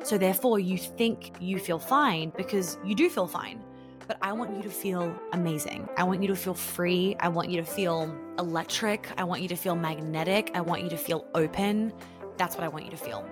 So therefore you think you feel fine because you do feel fine. But I want you to feel amazing. I want you to feel free. I want you to feel electric. I want you to feel magnetic. I want you to feel open. That's what I want you to feel.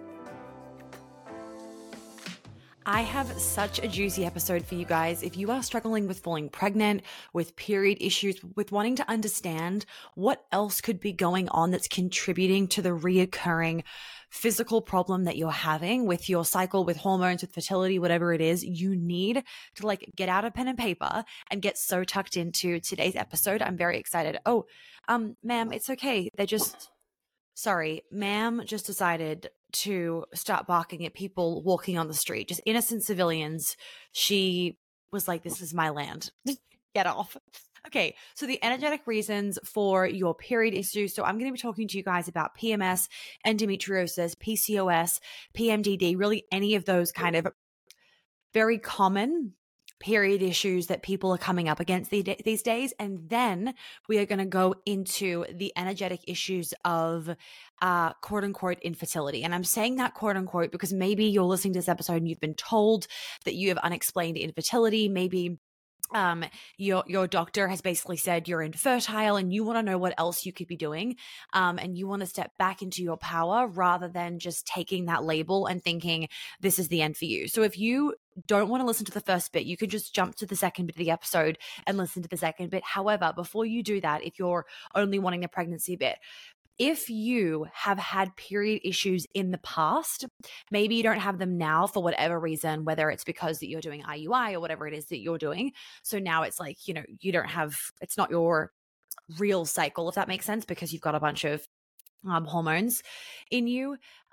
I have such a juicy episode for you guys. If you are struggling with falling pregnant, with period issues, with wanting to understand what else could be going on that's contributing to the reoccurring physical problem that you're having with your cycle, with hormones, with fertility, whatever it is, you need to get out a pen and paper and get so tucked into today's episode. I'm very excited. Oh, ma'am, it's okay. Sorry, ma'am just decided to start barking at people walking on the street, just innocent civilians. She was like, this is my land. Get off. Okay, so the energetic reasons for your period issues. So I'm going to be talking to you guys about PMS, endometriosis, PCOS, PMDD, really any of those kind of very common period issues that people are coming up against these days. And then we are going to go into the energetic issues of quote unquote infertility. And I'm saying that quote unquote because maybe you're listening to this episode and you've been told that you have unexplained infertility. Maybe your doctor has basically said you're infertile and you want to know what else you could be doing. And you want to step back into your power rather than just taking that label and thinking this is the end for you. So if you don't want to listen to the first bit, you can just jump to the second bit of the episode and listen to the second bit. However, before you do that, if you're only wanting the pregnancy bit, if you have had period issues in the past, maybe you don't have them now for whatever reason, whether it's because that you're doing IUI or whatever it is that you're doing. So now it's like, you don't have, it's not your real cycle, if that makes sense, because you've got a bunch of hormones in you.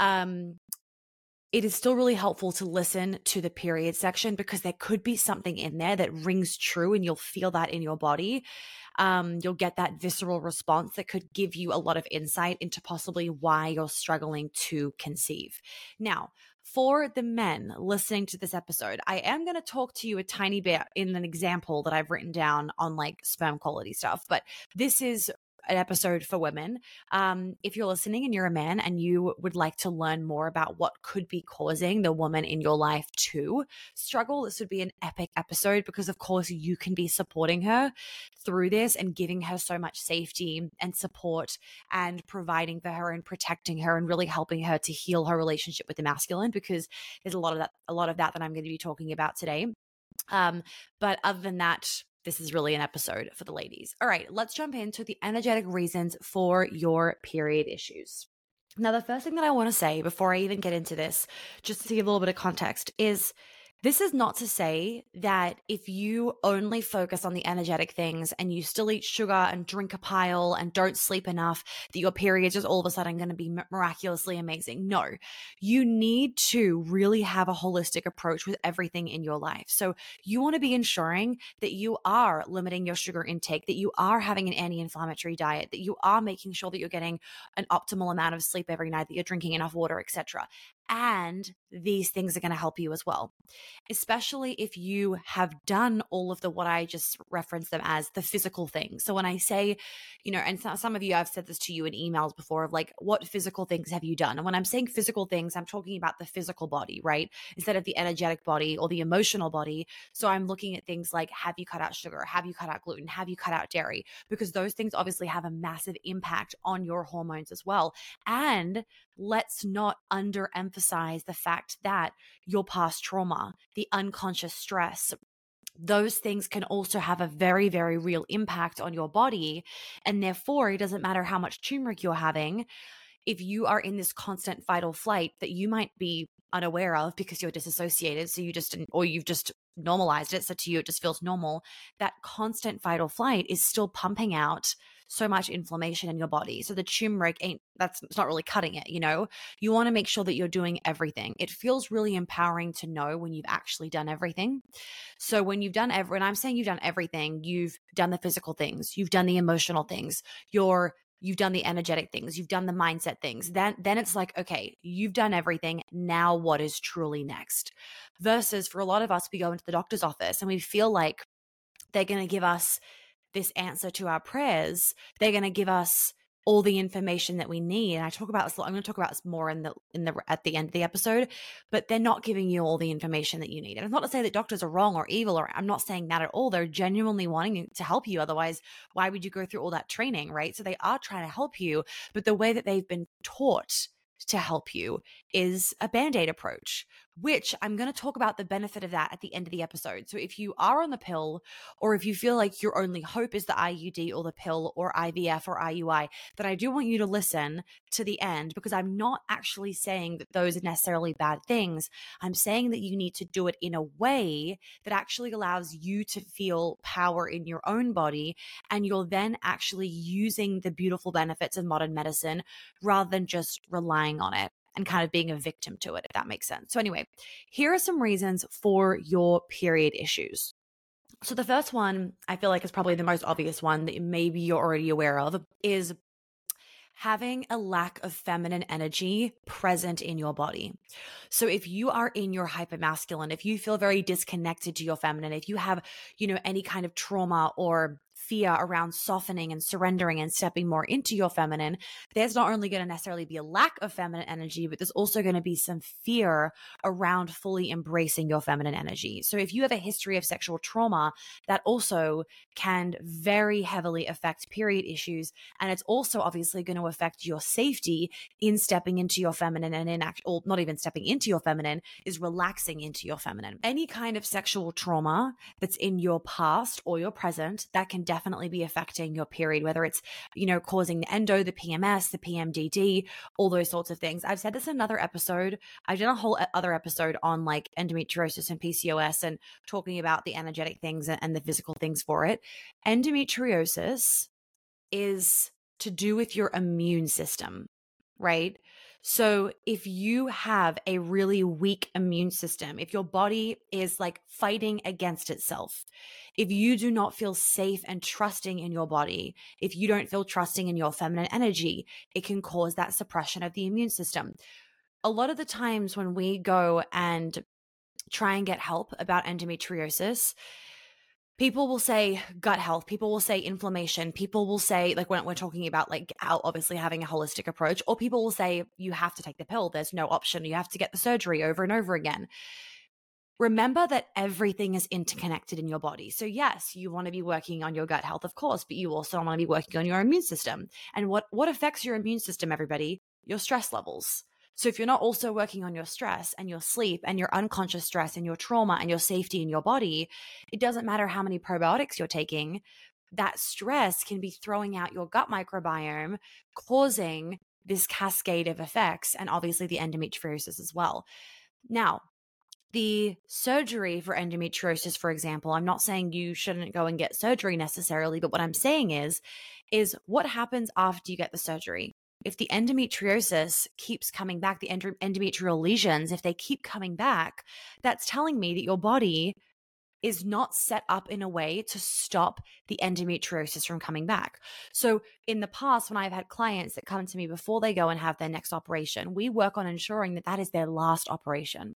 It is still really helpful to listen to the period section because there could be something in there that rings true and you'll feel that in your body. You'll get that visceral response that could give you a lot of insight into possibly why you're struggling to conceive. Now, for the men listening to this episode, I am going to talk to you a tiny bit in an example that I've written down on sperm quality stuff, but this is an episode for women. If you're listening and you're a man and you would like to learn more about what could be causing the woman in your life to struggle, this would be an epic episode because of course you can be supporting her through this and giving her so much safety and support and providing for her and protecting her and really helping her to heal her relationship with the masculine, because there's a lot of that I'm going to be talking about today. But other than that, this is really an episode for the ladies. All right, let's jump into the energetic reasons for your period issues. Now, the first thing that I want to say before I even get into this, just to give a little bit of context, is this is not to say that if you only focus on the energetic things and you still eat sugar and drink a pile and don't sleep enough, that your period's just all of a sudden going to be miraculously amazing. No, you need to really have a holistic approach with everything in your life. So you want to be ensuring that you are limiting your sugar intake, that you are having an anti-inflammatory diet, that you are making sure that you're getting an optimal amount of sleep every night, that you're drinking enough water, etc. And these things are going to help you as well, especially if you have done all of what I just referenced them as the physical things. So when I say, and some of you, I've said this to you in emails before of what physical things have you done? And when I'm saying physical things, I'm talking about the physical body, right? Instead of the energetic body or the emotional body. So I'm looking at things like, have you cut out sugar? Have you cut out gluten? Have you cut out dairy? Because those things obviously have a massive impact on your hormones as well. And let's not underemphasize the fact that your past trauma, the unconscious stress, those things can also have a very, very real impact on your body. And therefore, it doesn't matter how much turmeric you're having. If you are in this constant fight or flight that you might be unaware of because you're disassociated, so you've just normalized it, so to you it just feels normal, that constant fight or flight is still pumping out so much inflammation in your body. So the turmeric it's not really cutting it, You want to make sure that you're doing everything. It feels really empowering to know when you've actually done everything. So when you've done when I'm saying you've done everything, you've done the physical things, you've done the emotional things, you've done the energetic things, you've done the mindset things, then it's like, okay, you've done everything. Now what is truly next? Versus for a lot of us, we go into the doctor's office and we feel like they're going to give us this answer to our prayers. They're going to give us all the information that we need. And I talk about this, I'm going to talk about this more at the end of the episode, but they're not giving you all the information that you need. And it's not to say that doctors are wrong or evil, or I'm not saying that at all. They're genuinely wanting to help you. Otherwise, why would you go through all that training, right? So they are trying to help you, but the way that they've been taught to help you is a Band-Aid approach, which I'm going to talk about the benefit of that at the end of the episode. So if you are on the pill, or if you feel like your only hope is the IUD or the pill or IVF or IUI, then I do want you to listen to the end, because I'm not actually saying that those are necessarily bad things. I'm saying that you need to do it in a way that actually allows you to feel power in your own body, and you're then actually using the beautiful benefits of modern medicine rather than just relying on it and kind of being a victim to it, if that makes sense. So anyway, here are some reasons for your period issues. So the first one, I feel like, is probably the most obvious one that maybe you're already aware of, is having a lack of feminine energy present in your body. So if you are in your hypermasculine, if you feel very disconnected to your feminine, if you have, any kind of trauma or fear around softening and surrendering and stepping more into your feminine, there's not only going to necessarily be a lack of feminine energy, but there's also going to be some fear around fully embracing your feminine energy. So if you have a history of sexual trauma, that also can very heavily affect period issues. And it's also obviously going to affect your safety in stepping into your feminine, and not even stepping into your feminine, is relaxing into your feminine. Any kind of sexual trauma that's in your past or your present, that can definitely be affecting your period, whether it's, causing the endo, the PMS, the PMDD, all those sorts of things. I've said this in another episode. I've done a whole other episode on like endometriosis and PCOS and talking about the energetic things and the physical things for it. Endometriosis is to do with your immune system, right? So if you have a really weak immune system, if your body is like fighting against itself, if you do not feel safe and trusting in your body, if you don't feel trusting in your feminine energy, it can cause that suppression of the immune system. A lot of the times when we go and try and get help about endometriosis, people will say gut health, people will say inflammation, people will say, like when we're talking about like obviously having a holistic approach, or people will say you have to take the pill, there's no option, you have to get the surgery over and over again. Remember that everything is interconnected in your body. So yes, you want to be working on your gut health, of course, but you also want to be working on your immune system. And what affects your immune system, everybody? Your stress levels. So if you're not also working on your stress and your sleep and your unconscious stress and your trauma and your safety in your body, it doesn't matter how many probiotics you're taking, that stress can be throwing out your gut microbiome, causing this cascade of effects, and obviously the endometriosis as well. Now, the surgery for endometriosis, for example, I'm not saying you shouldn't go and get surgery necessarily, but what I'm saying is what happens after you get the surgery? If the endometriosis keeps coming back, the endometrial lesions, if they keep coming back, that's telling me that your body is not set up in a way to stop the endometriosis from coming back. So in the past, when I've had clients that come to me before they go and have their next operation, we work on ensuring that that is their last operation.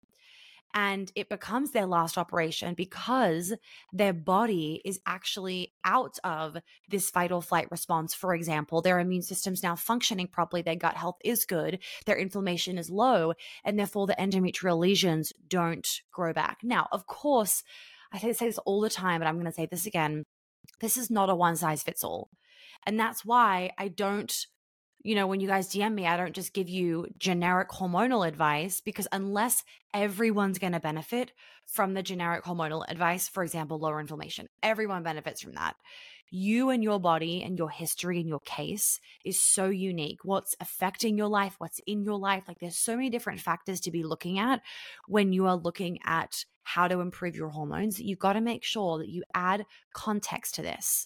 And it becomes their last operation because their body is actually out of this fight or flight response. For example, their immune system's now functioning properly, their gut health is good, their inflammation is low, and therefore the endometrial lesions don't grow back. Now, of course, I say this all the time, but I'm going to say this again. This is not a one size fits all. And that's why I don't, when you guys DM me, I don't just give you generic hormonal advice, because unless everyone's going to benefit from the generic hormonal advice, for example, lower inflammation, everyone benefits from that. You and your body and your history and your case is so unique. What's affecting your life, what's in your life, like there's so many different factors to be looking at when you are looking at how to improve your hormones, that you've got to make sure that you add context to this.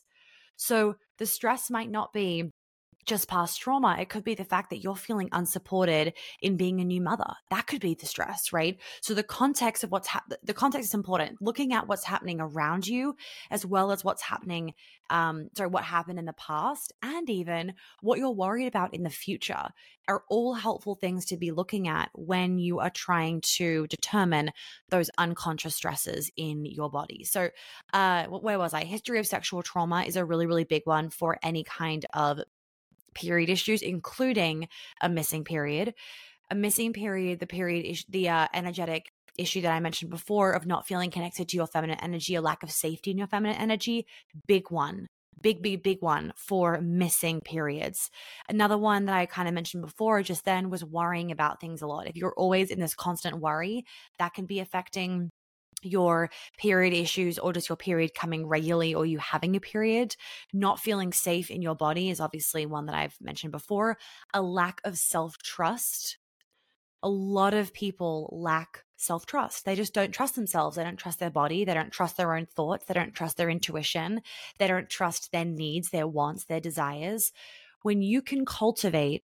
So the stress might not be just past trauma. It could be the fact that you're feeling unsupported in being a new mother. That could be the stress, right? So the context of the context is important. Looking at what's happening around you, as well as what's happening, what happened in the past, and even what you're worried about in the future, are all helpful things to be looking at when you are trying to determine those unconscious stresses in your body. So where was I? History of sexual trauma is a really, really big one for any kind of period issues, including a missing period. A missing period, the period is the energetic issue that I mentioned before of not feeling connected to your feminine energy, a lack of safety in your feminine energy. Big one. Big one for missing periods. Another one that I kind of mentioned before just then was worrying about things a lot. If you're always in this constant worry, that can be affecting your period issues, or just your period coming regularly, or you having a period. Not feeling safe in your body is obviously one that I've mentioned before. A lack of self-trust. A lot of people lack self-trust. They just don't trust themselves. They don't trust their body. They don't trust their own thoughts. They don't trust their intuition. They don't trust their needs, their wants, their desires. When you can cultivate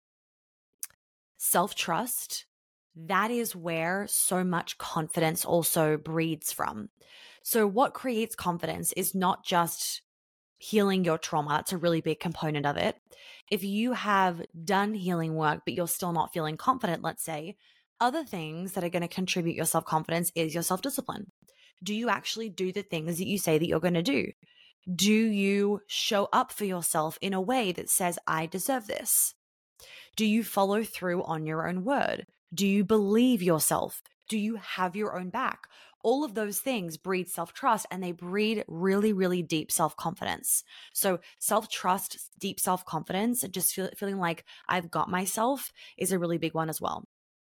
self-trust, that is where so much confidence also breeds from. So what creates confidence is not just healing your trauma. That's a really big component of it. If you have done healing work, but you're still not feeling confident, let's say, other things that are going to contribute your self-confidence is your self-discipline. Do you actually do the things that you say that you're going to do? Do you show up for yourself in a way that says, I deserve this? Do you follow through on your own word? Do you believe yourself? Do you have your own back? All of those things breed self-trust, and they breed really, really deep self-confidence. So self-trust, deep self-confidence, and just feeling like I've got myself is a really big one as well.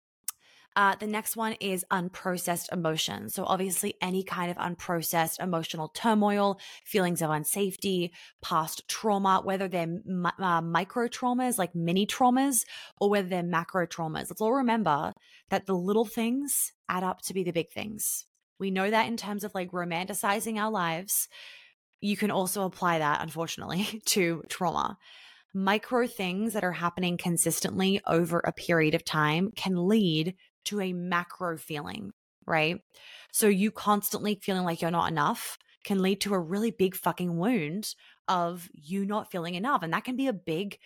The next one is unprocessed emotions. So obviously any kind of unprocessed emotional turmoil, feelings of unsafety, past trauma, whether they're micro traumas, like mini traumas, or whether they're macro traumas. Let's all remember that the little things add up to be the big things. We know that in terms of like romanticizing our lives. You can also apply that, unfortunately, to trauma. Micro things that are happening consistently over a period of time can lead to a macro feeling, right? So you constantly feeling like you're not enough can lead to a really big fucking wound of you not feeling enough. And that can be a big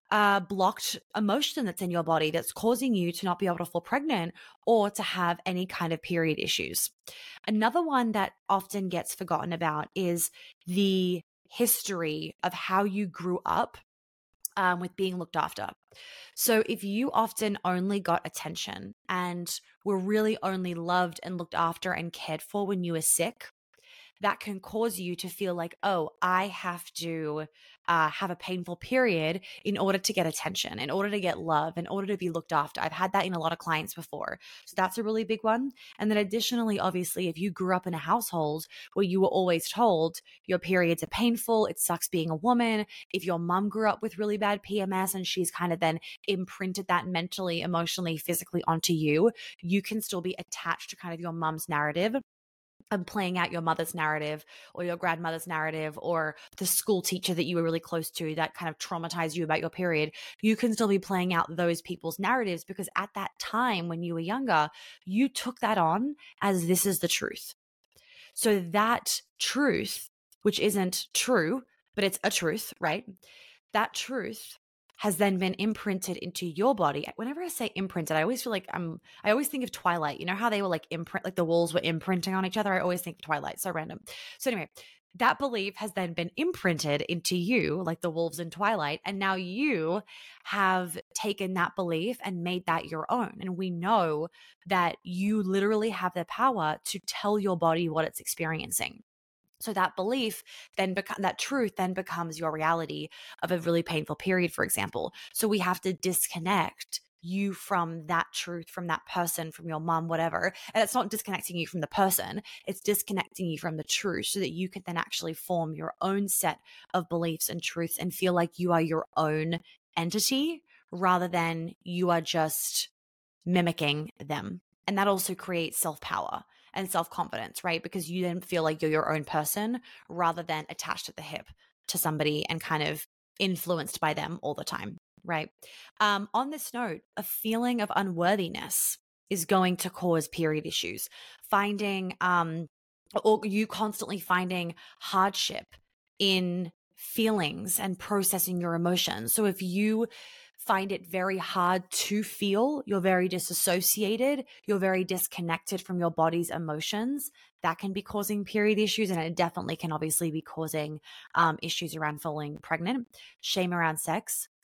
blocked emotion that's in your body that's causing you to not be able to fall pregnant or to have any kind of period issues. Another one that often gets forgotten about is the history of how you grew up with being looked after. So if you often only got attention and were really only loved and looked after and cared for when you were sick, that can cause you to feel like, oh, I have to have a painful period in order to get attention, in order to get love, in order to be looked after. I've had that in a lot of clients before. So that's a really big one. And then additionally, obviously, if you grew up in a household where you were always told your periods are painful, it sucks being a woman. If your mom grew up with really bad PMS and she's kind of then imprinted that mentally, emotionally, physically onto you, you can still be attached to kind of your mom's narrative and playing out your mother's narrative or your grandmother's narrative or the school teacher that you were really close to that kind of traumatized you about your period. You can still be playing out those people's narratives because at that time when you were younger, you took that on as this is the truth. So that truth, which isn't true, but it's a truth, right? That truth has then been imprinted into your body. Whenever I say imprinted, I always feel like I always think of Twilight. You know how they were like imprint, like the walls were imprinting on each other? I always think of Twilight. So random. So anyway, that belief has then been imprinted into you, like the wolves in Twilight. And now you have taken that belief and made that your own. And we know that you literally have the power to tell your body what it's experiencing. So that belief then that truth then becomes your reality of a really painful period, for example. So we have to disconnect you from that truth, from that person, from your mom, whatever. And it's not disconnecting you from the person, it's disconnecting you from the truth so that you can then actually form your own set of beliefs and truths and feel like you are your own entity rather than you are just mimicking them. And that also creates self-power and self-confidence, right? Because you then feel like you're your own person rather than attached at the hip to somebody and kind of influenced by them all the time, right? On this note, a feeling of unworthiness is going to cause period issues. Or you constantly finding hardship in feelings and processing your emotions. So if you find it very hard to feel, you're very disassociated, you're very disconnected from your body's emotions, that can be causing period issues. And it definitely can obviously be causing issues around falling pregnant, shame around sex,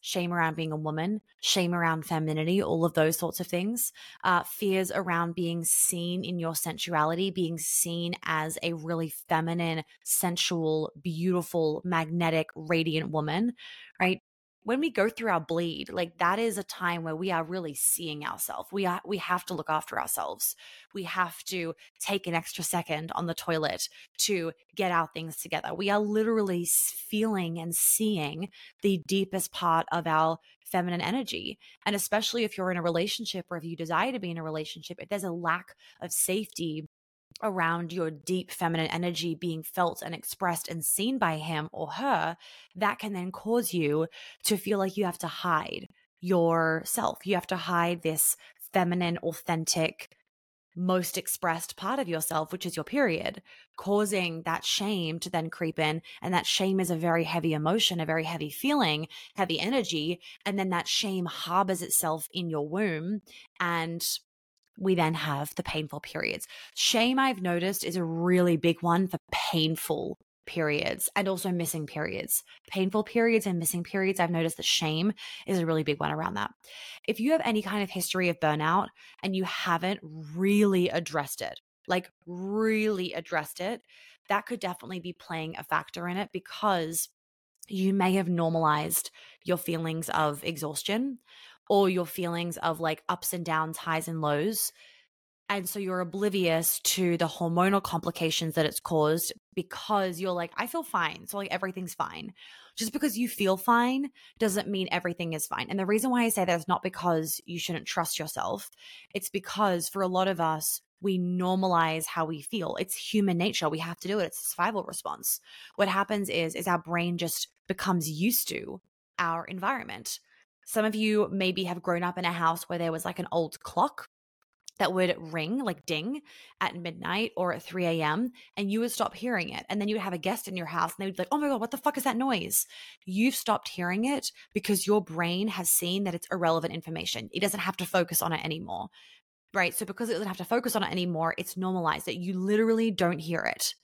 shame around being a woman, shame around femininity, all of those sorts of things, fears around being seen in your sensuality, being seen as a really feminine, sensual, beautiful, magnetic, radiant woman, right? When we go through our bleed, like that is a time where we are really seeing ourselves. We have to look after ourselves. We have to take an extra second on the toilet to get our things together. We are literally feeling and seeing the deepest part of our feminine energy. And especially if you're in a relationship or if you desire to be in a relationship, if there's a lack of safety around your deep feminine energy being felt and expressed and seen by him or her, that can then cause you to feel like you have to hide yourself. You have to hide this feminine, authentic, most expressed part of yourself, which is your period, causing that shame to then creep in. And that shame is a very heavy emotion, a very heavy feeling, heavy energy. And then that shame harbors itself in your womb, and we then have the painful periods. Shame, I've noticed, is a really big one for painful periods and also missing periods. Painful periods and missing periods, I've noticed that shame is a really big one around that. If you have any kind of history of burnout and you haven't really addressed it, like really addressed it, that could definitely be playing a factor in it, because you may have normalized your feelings of exhaustion or your feelings of like ups and downs, highs and lows. And so you're oblivious to the hormonal complications that it's caused, because you're like, I feel fine. So like everything's fine. Just because you feel fine doesn't mean everything is fine. And the reason why I say that is not because you shouldn't trust yourself. It's because for a lot of us, we normalize how we feel. It's human nature. We have to do it. It's a survival response. What happens is our brain just becomes used to our environment. Some of you maybe have grown up in a house where there was like an old clock that would ring, like ding, at midnight or at 3 a.m. and you would stop hearing it. And then you would have a guest in your house and they would be like, oh my God, what the fuck is that noise? You've stopped hearing it because your brain has seen that it's irrelevant information. It doesn't have to focus on it anymore, right? So because it doesn't have to focus on it anymore, it's normalized that you literally don't hear it.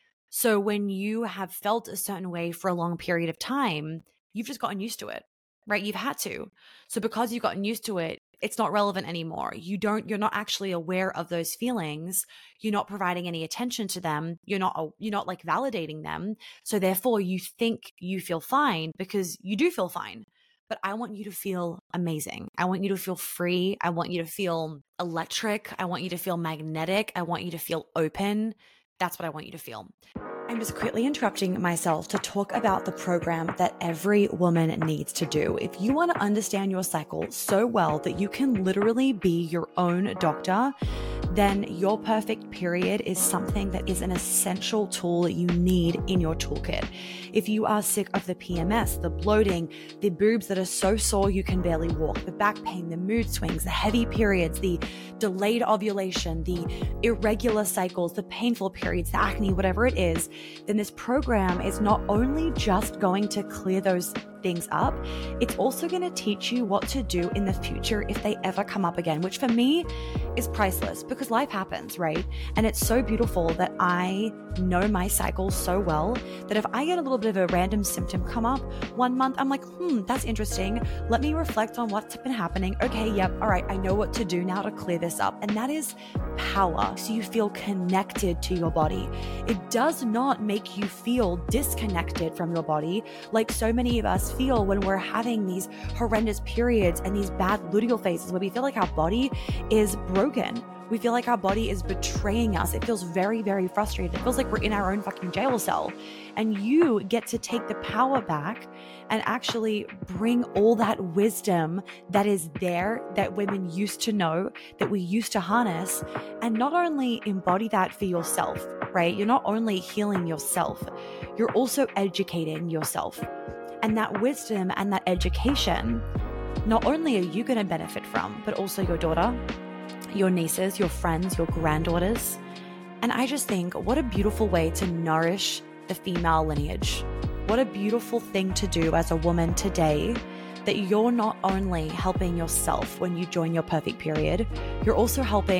So when you have felt a certain way for a long period of time, you've just gotten used to it. Right? You've had to. So because you've gotten used to it, it's not relevant anymore. You're not actually aware of those feelings. You're not providing any attention to them. You're not like validating them. So therefore you think you feel fine because you do feel fine. But I want you to feel amazing. I want you to feel free. I want you to feel electric. I want you to feel magnetic. I want you to feel open. That's what I want you to feel. I'm just quickly interrupting myself to talk about the program that every woman needs to do. If you want to understand your cycle so well that you can literally be your own doctor, then Your Perfect Period is something that is an essential tool that you need in your toolkit. If you are sick of the PMS, the bloating, the boobs that are so sore you can barely walk, the back pain, the mood swings, the heavy periods, the delayed ovulation, the irregular cycles, the painful periods, the acne, whatever it is, then this program is not only just going to clear those things up, it's also going to teach you what to do in the future if they ever come up again, which for me is priceless because life happens, right? And it's so beautiful that I know my cycle so well that if I get a little bit of a random symptom come up one month, I'm like, that's interesting. Let me reflect on what's been happening. Okay, yep, all right, I know what to do now to clear this up. And that is power. So you feel connected to your body. It does not make you feel disconnected from your body like so many of us feel when we're having these horrendous periods and these bad luteal phases where we feel like our body is broken. We feel like our body is betraying us. It feels very, very frustrated. It feels like we're in our own fucking jail cell. And you get to take the power back and actually bring all that wisdom that is there, that women used to know, that we used to harness, and not only embody that for yourself, right? You're not only healing yourself, you're also educating yourself. And that wisdom and that education, not only are you going to benefit from, but also your daughter, your nieces, your friends, your granddaughters. And I just think, what a beautiful way to nourish the female lineage. What a beautiful thing to do as a woman today, that you're not only helping yourself when you join Your Perfect Period, you're also helping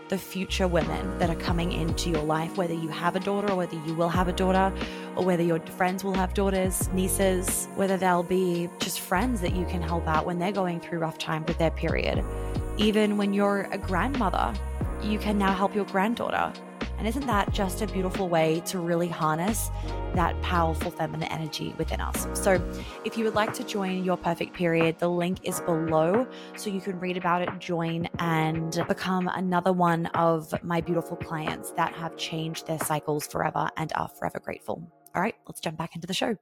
the future women that are coming into your life, whether you have a daughter or whether you will have a daughter, or whether your friends will have daughters, nieces, whether they'll be just friends that you can help out when they're going through rough time with their period. Even when you're a grandmother, you can now help your granddaughter. And isn't that just a beautiful way to really harness that powerful feminine energy within us? So if you would like to join Your Perfect Period, the link is below so you can read about it, join, and become another one of my beautiful clients that have changed their cycles forever and are forever grateful. All right, let's jump back into the show.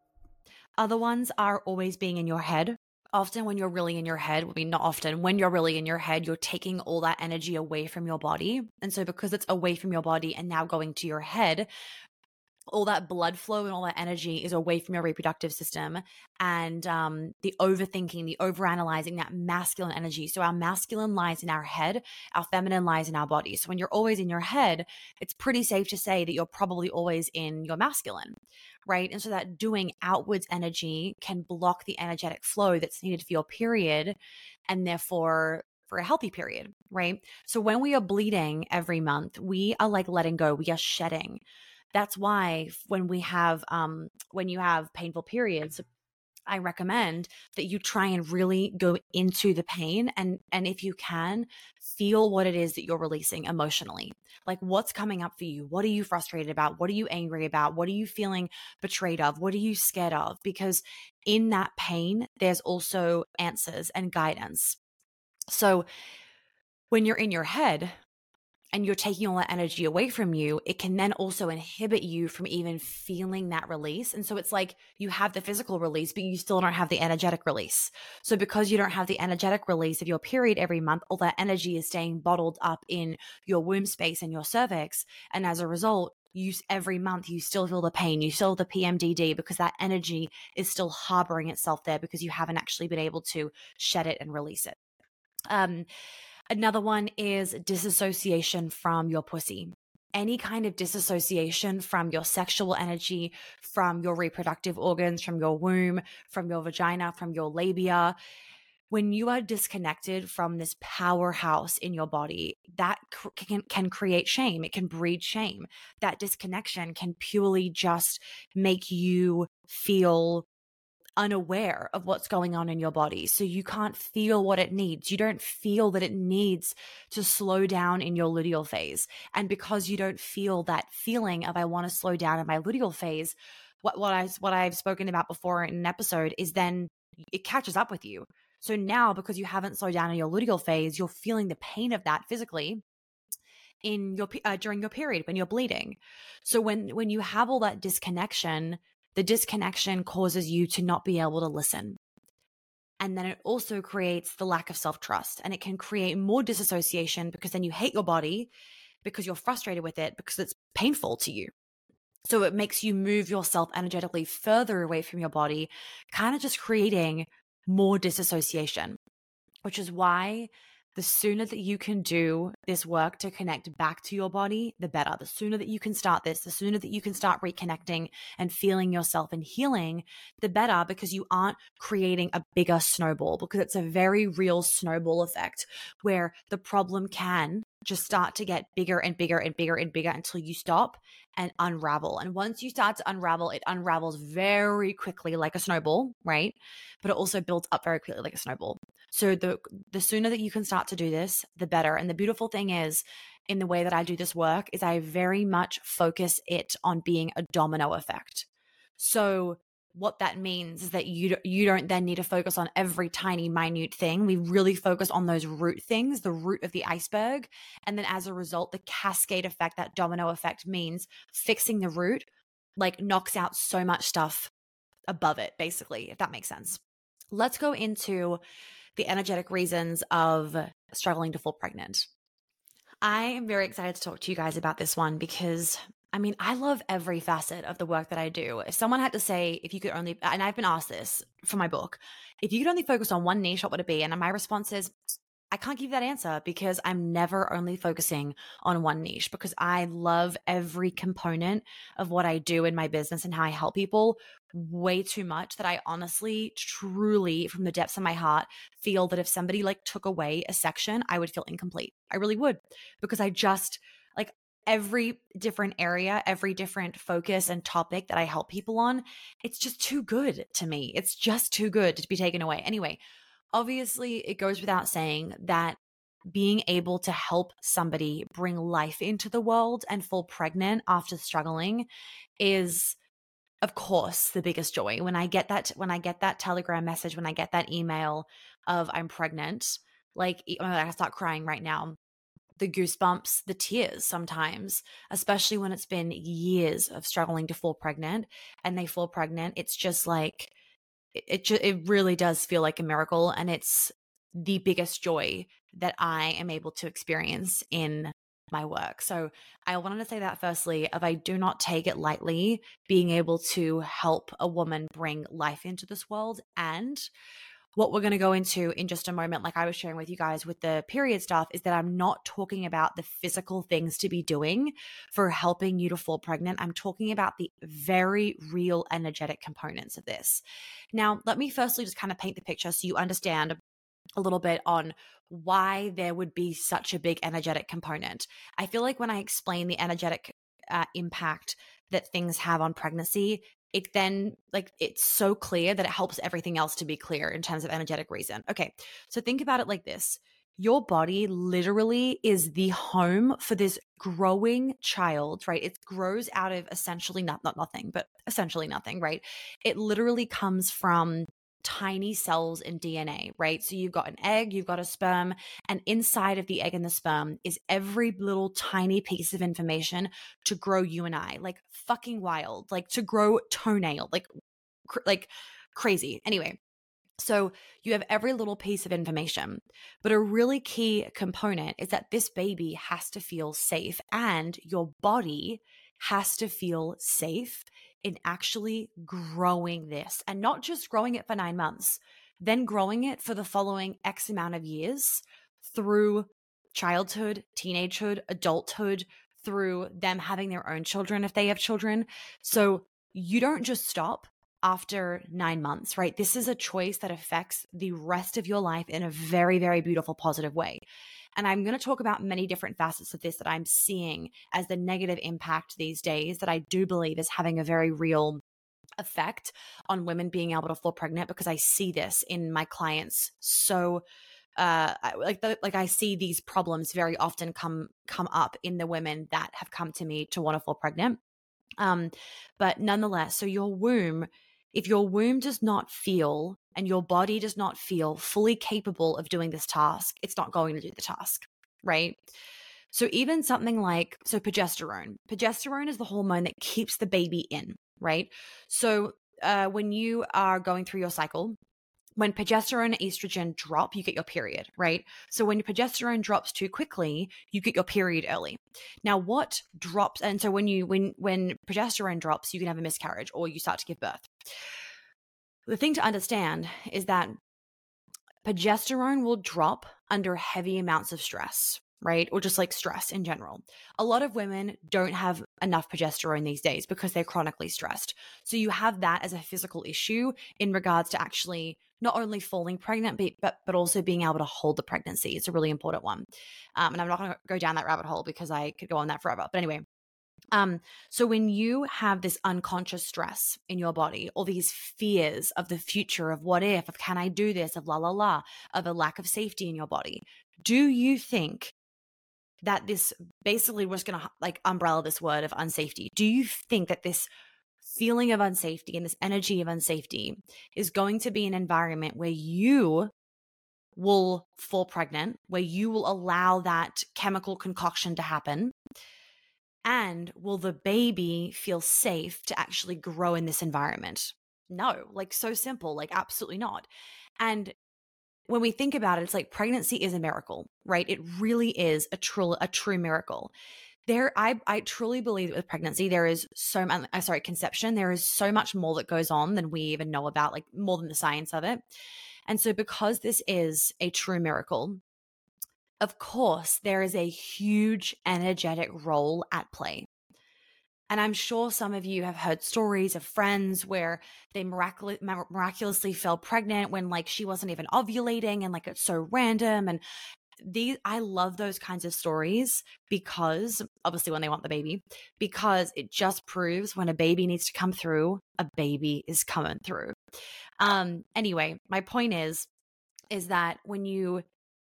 Other ones are always being in your head. Often when you're really in your head, not often, when you're really in your head, you're taking all that energy away from your body. And so because it's away from your body and now going to your head, all that blood flow and all that energy is away from your reproductive system, and the overthinking, the overanalyzing, that masculine energy. So our masculine lies in our head, our feminine lies in our body. So when you're always in your head, it's pretty safe to say that you're probably always in your masculine, right? And so that doing outwards energy can block the energetic flow that's needed for your period, and therefore for a healthy period, right? So when we are bleeding every month, we are like letting go, we are shedding. That's why when you have painful periods, I recommend that you try and really go into the pain and if you can, feel what it is that you're releasing emotionally. Like what's coming up for you? What are you frustrated about? What are you angry about? What are you feeling betrayed of? What are you scared of? Because in that pain, there's also answers and guidance. So when you're in your head, and you're taking all that energy away from you, it can then also inhibit you from even feeling that release. And so it's like you have the physical release, but you still don't have the energetic release. So because you don't have the energetic release of your period every month, all that energy is staying bottled up in your womb space and your cervix. And as a result, every month you still feel the pain, you still have the PMDD because that energy is still harboring itself there because you haven't actually been able to shed it and release it. Another one is disassociation from your pussy. Any kind of disassociation from your sexual energy, from your reproductive organs, from your womb, from your vagina, from your labia. When you are disconnected from this powerhouse in your body, that can create shame. It can breed shame. That disconnection can purely just make you feel unaware of what's going on in your body. So you can't feel what it needs. You don't feel that it needs to slow down in your luteal phase. And because you don't feel that feeling of I want to slow down in my luteal phase, what I've spoken about before in an episode is then it catches up with you. So now because you haven't slowed down in your luteal phase, you're feeling the pain of that physically in your during your period when you're bleeding. So when you have all that disconnection, the disconnection causes you to not be able to listen. And then it also creates the lack of self-trust, and it can create more disassociation because then you hate your body because you're frustrated with it because it's painful to you. So it makes you move yourself energetically further away from your body, kind of just creating more disassociation, which is why the sooner that you can do this work to connect back to your body, the better. The sooner that you can start this, the sooner that you can start reconnecting and feeling yourself and healing, the better, because you aren't creating a bigger snowball, because it's a very real snowball effect where the problem can just start to get bigger and bigger and bigger and bigger until you stop and unravel. And once you start to unravel, it unravels very quickly like a snowball, right? But it also builds up very quickly like a snowball. So the sooner that you can start to do this, the better. And the beautiful thing is, in the way that I do this work, is I very much focus it on being a domino effect. So what that means is that you don't then need to focus on every tiny minute thing. We really focus on those root things, the root of the iceberg. And then as a result, the cascade effect, that domino effect, means fixing the root like knocks out so much stuff above it, basically, if that makes sense. Let's go into the energetic reasons of struggling to fall pregnant. I am very excited to talk to you guys about this one because I love every facet of the work that I do. If someone had to say, if you could only, and I've been asked this for my book, if you could only focus on one niche, what would it be? And my response is, I can't give that answer because I'm never only focusing on one niche, because I love every component of what I do in my business and how I help people way too much that I honestly, truly, from the depths of my heart, feel that if somebody like took away a section, I would feel incomplete. I really would, because I just like every different area, every different focus and topic that I help people on, it's just too good to me. It's just too good to be taken away. Anyway, obviously, it goes without saying that being able to help somebody bring life into the world and fall pregnant after struggling is, of course, the biggest joy. When I get that Telegram message, when I get that email of I'm pregnant, like, oh my God, I start crying right now. The goosebumps, the tears sometimes, especially when it's been years of struggling to fall pregnant and they fall pregnant. It's just like, it really does feel like a miracle, and it's the biggest joy that I am able to experience in my work. So I wanted to say that firstly, if I do not take it lightly, being able to help a woman bring life into this world. And what we're going to go into in just a moment, like I was sharing with you guys with the period stuff, is that I'm not talking about the physical things to be doing for helping you to fall pregnant. I'm talking about the very real energetic components of this. Now, let me firstly just kind of paint the picture so you understand a little bit on why there would be such a big energetic component. I feel like when I explain the energetic impact that things have on pregnancy, it then, like, it's so clear that it helps everything else to be clear in terms of energetic reason. Okay, so think about it like this. Your body literally is the home for this growing child, right? It grows out of essentially not nothing, but essentially nothing, right? It literally comes from tiny cells in DNA, right? So you've got an egg, you've got a sperm, and inside of the egg and the sperm is every little tiny piece of information to grow you and I, like fucking wild, like to grow toenail, like crazy. Anyway, so you have every little piece of information, but a really key component is that this baby has to feel safe, and your body has to feel safe in actually growing this, and not just growing it for 9 months, then growing it for the following X amount of years through childhood, teenagehood, adulthood, through them having their own children if they have children. So you don't just stop after 9 months, right? This is a choice that affects the rest of your life in a very, very beautiful, positive way. And I'm going to talk about many different facets of this that I'm seeing as the negative impact these days that I do believe is having a very real effect on women being able to fall pregnant, because I see this in my clients. So I see these problems very often come up in the women that have come to me to want to fall pregnant. But nonetheless, so if your womb does not feel and your body does not feel fully capable of doing this task, it's not going to do the task, right? So even something like, so progesterone is the hormone that keeps the baby in, right? So when you are going through your cycle, when progesterone and estrogen drop, you get your period, right? So when your progesterone drops too quickly, you get your period early. Now, what drops? And so when progesterone drops, you can have a miscarriage or you start to give birth. The thing to understand is that progesterone will drop under heavy amounts of stress, right? Or just like stress in general. A lot of women don't have enough progesterone these days because they're chronically stressed. So you have that as a physical issue in regards to actually not only falling pregnant, but also being able to hold the pregnancy. It's a really important one. And I'm not going to go down that rabbit hole because I could go on that forever. But anyway, so when you have this unconscious stress in your body, all these fears of the future, of what if, of can I do this, of la la la, of a lack of safety in your body, do you think that this, basically we're just going to like umbrella this word of unsafety, do you think that this feeling of unsafety and this energy of unsafety is going to be an environment where you will fall pregnant, where you will allow that chemical concoction to happen? And will the baby feel safe to actually grow in this environment? No, like so simple, like absolutely not. And when we think about it, it's like pregnancy is a miracle, right? It really is a true miracle. I truly believe that with pregnancy, there is conception, there is so much more that goes on than we even know about, like more than the science of it. And so because this is a true miracle, of course, there is a huge energetic role at play. And I'm sure some of you have heard stories of friends where they miraculously fell pregnant when like she wasn't even ovulating and like it's so random. And I love those kinds of stories because obviously when they want the baby, because it just proves when a baby needs to come through, a baby is coming through. Anyway, my point is that when you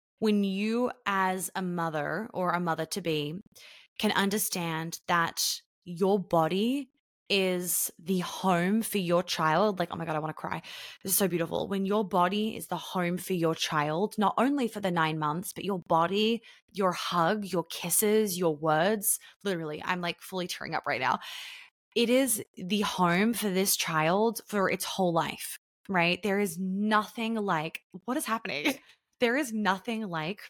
as a mother or a mother to be can understand that your body is the home for your child. Like, oh my God, I want to cry. This is so beautiful. When your body is the home for your child, not only for the 9 months, but your body, your hug, your kisses, your words, literally, I'm like fully tearing up right now. It is the home for this child for its whole life, right? There is nothing like, what is happening? There is nothing like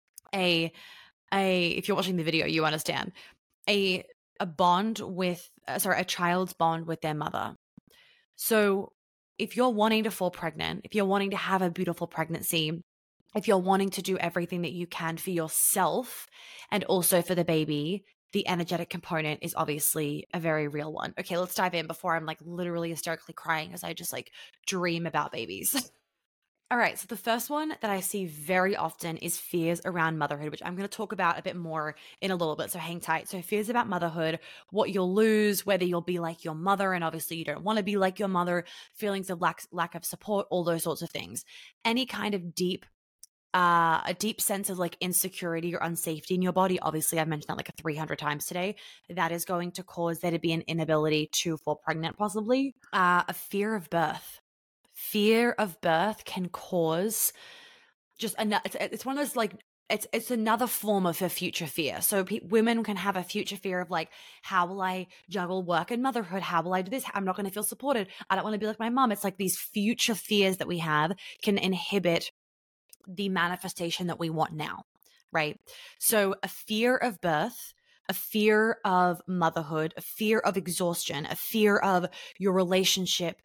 if you're watching the video, you understand, a bond with, a child's bond with their mother. So if you're wanting to fall pregnant, if you're wanting to have a beautiful pregnancy, if you're wanting to do everything that you can for yourself and also for the baby, the energetic component is obviously a very real one. Okay, let's dive in before I'm like literally hysterically crying as I just like dream about babies. All right, so the first one that I see very often is fears around motherhood, which I'm going to talk about a bit more in a little bit, so hang tight. So fears about motherhood, what you'll lose, whether you'll be like your mother, and obviously you don't want to be like your mother, feelings of lack of support, all those sorts of things. Any kind of a deep sense of like insecurity or unsafety in your body. Obviously, I've mentioned that like 300 times today. That is going to cause there to be an inability to fall pregnant, possibly. A fear of birth. Fear of birth can cause just it's one of those like it's another form of a future fear. So women can have a future fear of like, how will I juggle work and motherhood? How will I do this? I'm not going to feel supported. I don't want to be like my mom. It's like these future fears that we have can inhibit the manifestation that we want now, right? So a fear of birth, a fear of motherhood, a fear of exhaustion, a fear of your relationship,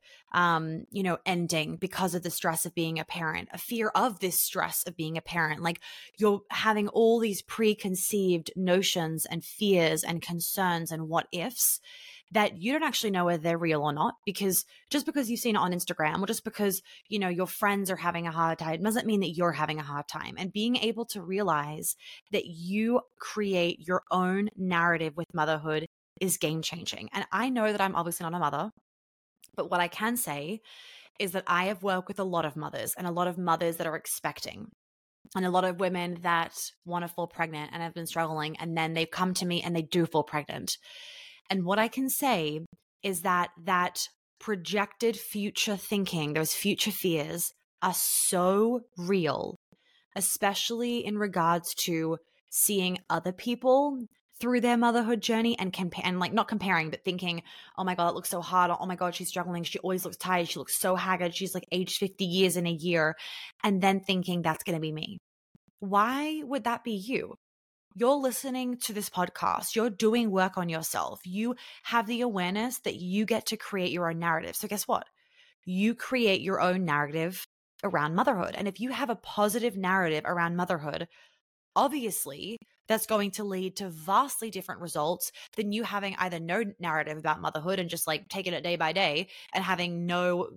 ending because of the stress of being a parent, a fear of this stress of being a parent. Like you're having all these preconceived notions and fears and concerns and what ifs that you don't actually know whether they're real or not, because just because you've seen it on Instagram or just because, your friends are having a hard time doesn't mean that you're having a hard time. And being able to realize that you create your own narrative with motherhood is game changing. And I know that I'm obviously not a mother, but what I can say is that I have worked with a lot of mothers and a lot of mothers that are expecting and a lot of women that want to fall pregnant and have been struggling. And then they've come to me and they do fall pregnant. And what I can say is that projected future thinking, those future fears are so real, especially in regards to seeing other people through their motherhood journey and like not comparing, but thinking, oh my God, it looks so hard. Oh my God, she's struggling. She always looks tired. She looks so haggard. She's like aged 50 years in a year. And then thinking that's going to be me. Why would that be you? You're listening to this podcast. You're doing work on yourself. You have the awareness that you get to create your own narrative. So guess what? You create your own narrative around motherhood. And if you have a positive narrative around motherhood, obviously that's going to lead to vastly different results than you having either no narrative about motherhood and just like taking it day by day and having no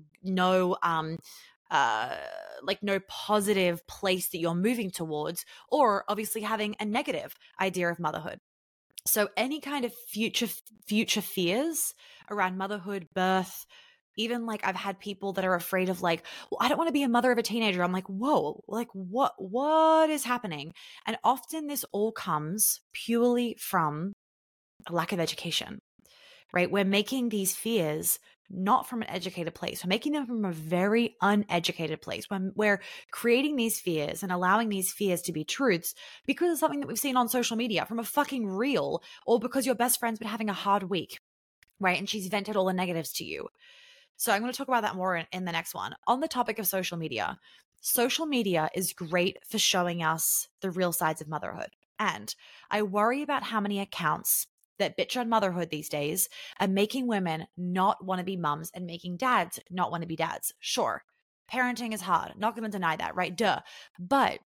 positive place that you're moving towards, or obviously having a negative idea of motherhood. So any kind of future fears around motherhood, birth, even like I've had people that are afraid of like, well, I don't want to be a mother of a teenager. I'm like, whoa, like what is happening? And often this all comes purely from a lack of education, right? We're making these fears not from an educated place. We're making them from a very uneducated place. When we're creating these fears and allowing these fears to be truths because of something that we've seen on social media, from a fucking reel, or because your best friend's been having a hard week, right? And she's vented all the negatives to you. So I'm going to talk about that more in the next one. On the topic of social media is great for showing us the real sides of motherhood. And I worry about how many accounts that bitch on motherhood these days are making women not want to be mums and making dads not want to be dads. Sure, parenting is hard. Not going to deny that, right? Duh. But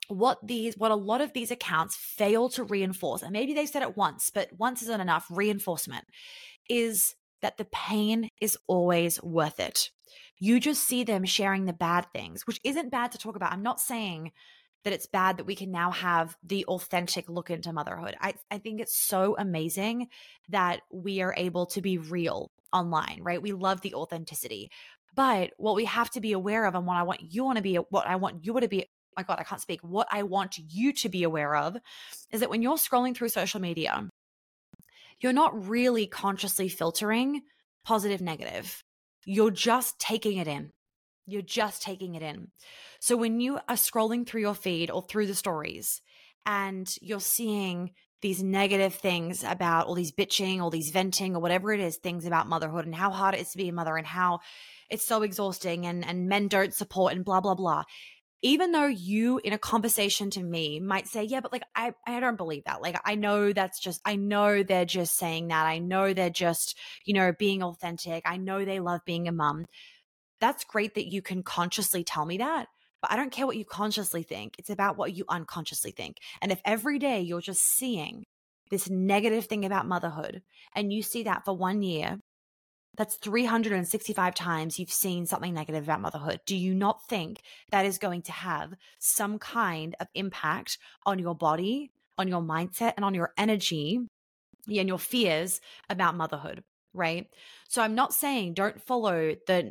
what a lot of these accounts fail to reinforce, and maybe they said it once, but once isn't enough, reinforcement, is that the pain is always worth it. You just see them sharing the bad things, which isn't bad to talk about. I'm not saying that it's bad that we can now have the authentic look into motherhood. I think it's so amazing that we are able to be real online, right? We love the authenticity. But what we have to be aware of, and what I want you to be, what I want you to be, my God, I can't speak. What I want you to be aware of is that when you're scrolling through social media, you're not really consciously filtering positive, negative. You're just taking it in. You're just taking it in. So when you are scrolling through your feed or through the stories and you're seeing these negative things about all these bitching, all these venting, or whatever it is, things about motherhood and how hard it is to be a mother and how it's so exhausting and men don't support and blah, blah, blah. Even though you in a conversation to me might say, yeah, but like, I don't believe that. Like, I know they're just saying that. I know they're just, being authentic. I know they love being a mom. That's great that you can consciously tell me that, but I don't care what you consciously think. It's about what you unconsciously think. And if every day you're just seeing this negative thing about motherhood and you see that for 1 year, that's 365 times you've seen something negative about motherhood. Do you not think that is going to have some kind of impact on your body, on your mindset, and on your energy and your fears about motherhood, right? So I'm not saying don't follow the,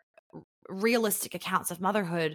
realistic accounts of motherhood,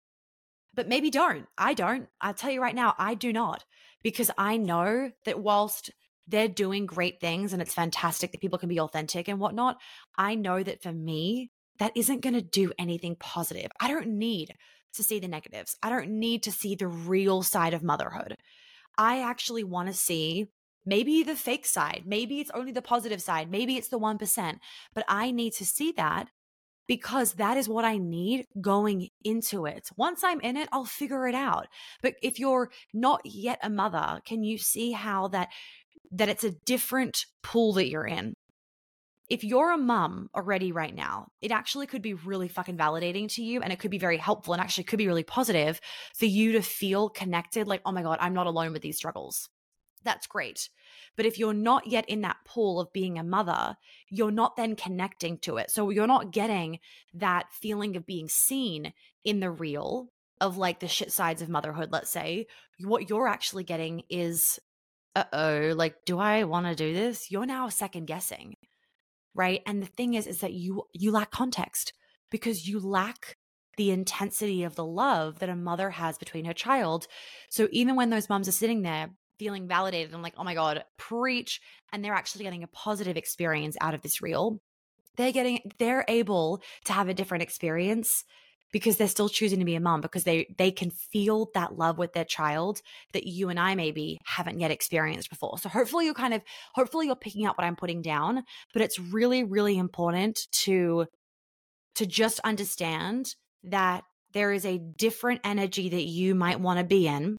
but maybe don't. I don't. I'll tell you right now, I do not, because I know that whilst they're doing great things and it's fantastic that people can be authentic and whatnot, I know that for me, that isn't going to do anything positive. I don't need to see the negatives. I don't need to see the real side of motherhood. I actually want to see maybe the fake side. Maybe it's only the positive side. Maybe it's the 1%, but I need to see that because that is what I need going into it. Once I'm in it, I'll figure it out. But if you're not yet a mother, can you see how that it's a different pool that you're in? If you're a mom already right now, it actually could be really fucking validating to you, and it could be very helpful, and actually could be really positive for you to feel connected, like, oh my God, I'm not alone with these struggles. That's great. But if you're not yet in that pool of being a mother, you're not then connecting to it. So you're not getting that feeling of being seen in the real of like the shit sides of motherhood, let's say. What you're actually getting is, like, do I want to do this? You're now second guessing, right? And the thing is that you lack context because you lack the intensity of the love that a mother has between her child. So even when those moms are sitting there feeling validated and like, oh my God, preach, and they're actually getting a positive experience out of this reel, they're able to have a different experience because they're still choosing to be a mom, because they can feel that love with their child that you and I maybe haven't yet experienced before. So hopefully you're picking up what I'm putting down, but it's really, really important to just understand that there is a different energy that you might want to be in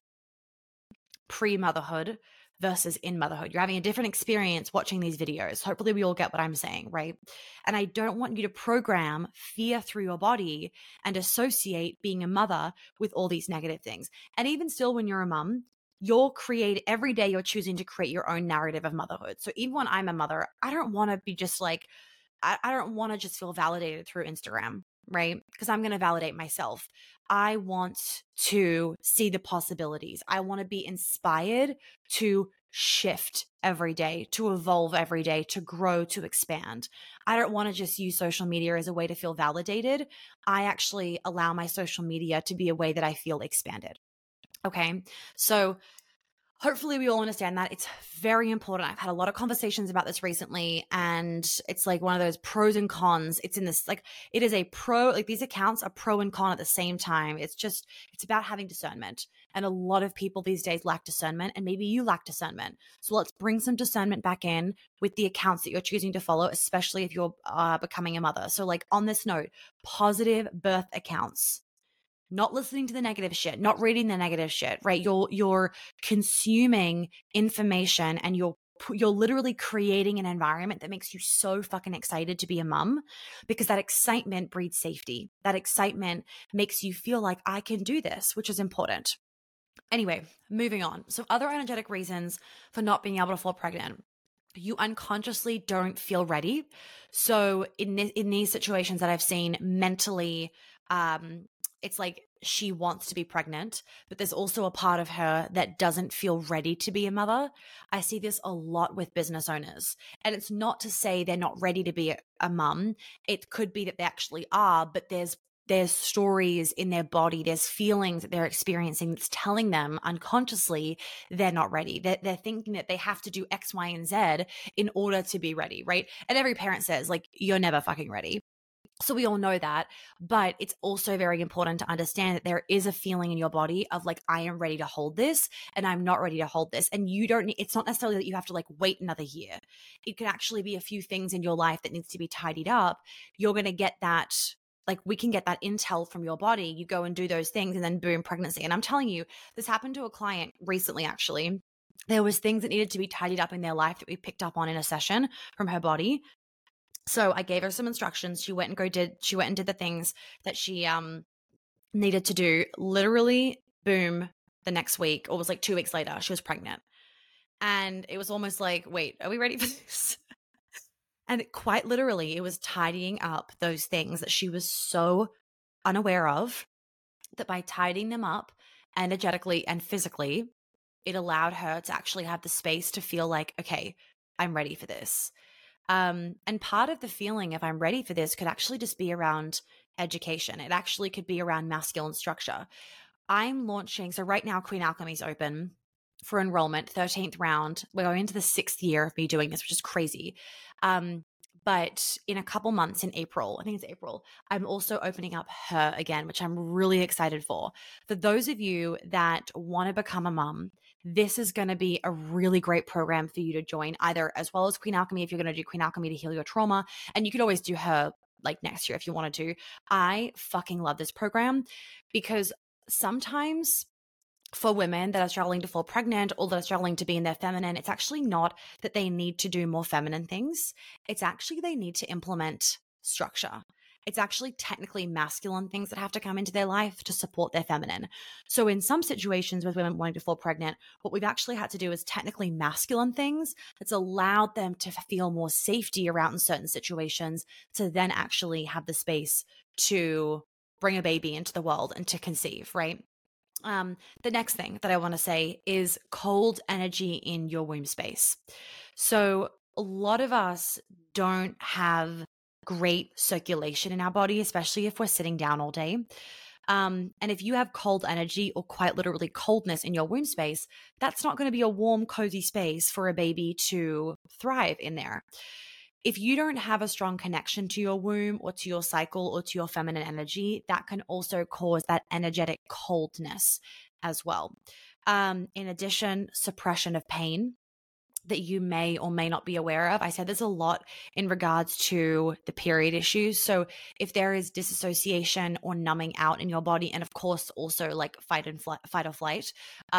pre-motherhood versus in motherhood. You're having a different experience watching these videos. Hopefully we all get what I'm saying, right? And I don't want you to program fear through your body and associate being a mother with all these negative things. And even still, when you're a mom, every day you're choosing to create your own narrative of motherhood. So even when I'm a mother, I don't want to be just like, I don't want to just feel validated through Instagram, right? Because I'm going to validate myself. I want to see the possibilities. I want to be inspired to shift every day, to evolve every day, to grow, to expand. I don't want to just use social media as a way to feel validated. I actually allow my social media to be a way that I feel expanded. Okay. So hopefully we all understand that. It's very important. I've had a lot of conversations about this recently, and it's like one of those pros and cons. It's in this, like, it is a pro, like these accounts are pro and con at the same time. It's about having discernment. And a lot of people these days lack discernment, and maybe you lack discernment. So let's bring some discernment back in with the accounts that you're choosing to follow, especially if you're becoming a mother. So like on this note, positive birth accounts. Not listening to the negative shit, not reading the negative shit, right? You're consuming information, and you're literally creating an environment that makes you so fucking excited to be a mum, because that excitement breeds safety. That excitement makes you feel like I can do this, which is important. Anyway, moving on. So other energetic reasons for not being able to fall pregnant. You unconsciously don't feel ready. So in these situations that I've seen mentally, it's like she wants to be pregnant, but there's also a part of her that doesn't feel ready to be a mother. I see this a lot with business owners. And it's not to say they're not ready to be a mum. It could be that they actually are, but there's stories in their body, there's feelings that they're experiencing that's telling them unconsciously they're not ready. They're thinking that they have to do X, Y, and Z in order to be ready, right? And every parent says, like, you're never fucking ready. So we all know that, but it's also very important to understand that there is a feeling in your body of like, I am ready to hold this and I'm not ready to hold this. And you don't, it's not necessarily that you have to like wait another year. It could actually be a few things in your life that needs to be tidied up. You're going to get that, like we can get that intel from your body. You go and do those things and then boom, pregnancy. And I'm telling you, this happened to a client recently, actually. There was things that needed to be tidied up in their life that we picked up on in a session from her body. So I gave her some instructions. She went and did the things that she needed to do. Literally, boom, the next week, or it was like 2 weeks later, she was pregnant. And it was almost like, wait, are we ready for this? And quite literally, it was tidying up those things that she was so unaware of, that by tidying them up energetically and physically, it allowed her to actually have the space to feel like, okay, I'm ready for this. And part of the feeling, if I'm ready for this, could actually just be around education. It actually could be around masculine structure. I'm launching, so right now, Queen Alchemy is open for enrollment, 13th round. We're going into the 6th year of me doing this, which is crazy. But in a couple months in April, I think it's April, I'm also opening up Her again, which I'm really excited for. For those of you that want to become a mum, this is going to be a really great program for you to join, either as well as Queen Alchemy, if you're going to do Queen Alchemy to heal your trauma. And you could always do Her like next year if you wanted to. I fucking love this program because sometimes for women that are struggling to fall pregnant or that are struggling to be in their feminine, it's actually not that they need to do more feminine things. It's actually they need to implement structure. It's actually technically masculine things that have to come into their life to support their feminine. So in some situations with women wanting to fall pregnant, what we've actually had to do is technically masculine things that's allowed them to feel more safety around certain situations to then actually have the space to bring a baby into the world and to conceive, right? The next thing that I want to say is cold energy in your womb space. So a lot of us don't have great circulation in our body, especially if we're sitting down all day. And if you have cold energy or quite literally coldness in your womb space, that's not going to be a warm, cozy space for a baby to thrive in there. If you don't have a strong connection to your womb or to your cycle or to your feminine energy, that can also cause that energetic coldness as well. In addition, suppression of pain that you may or may not be aware of. I said there's a lot in regards to the period issues. So if there is disassociation or numbing out in your body, and of course also like fight or flight,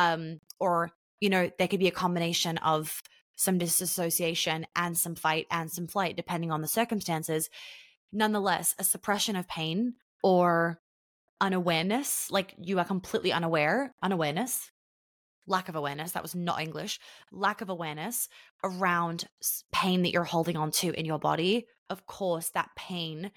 or there could be a combination of some disassociation and some fight and some flight, depending on the circumstances. Nonetheless, a suppression of pain or unawareness, like you are completely unawareness, lack of awareness, that was not English, lack of awareness around pain that you're holding on to in your body. Of course, that pain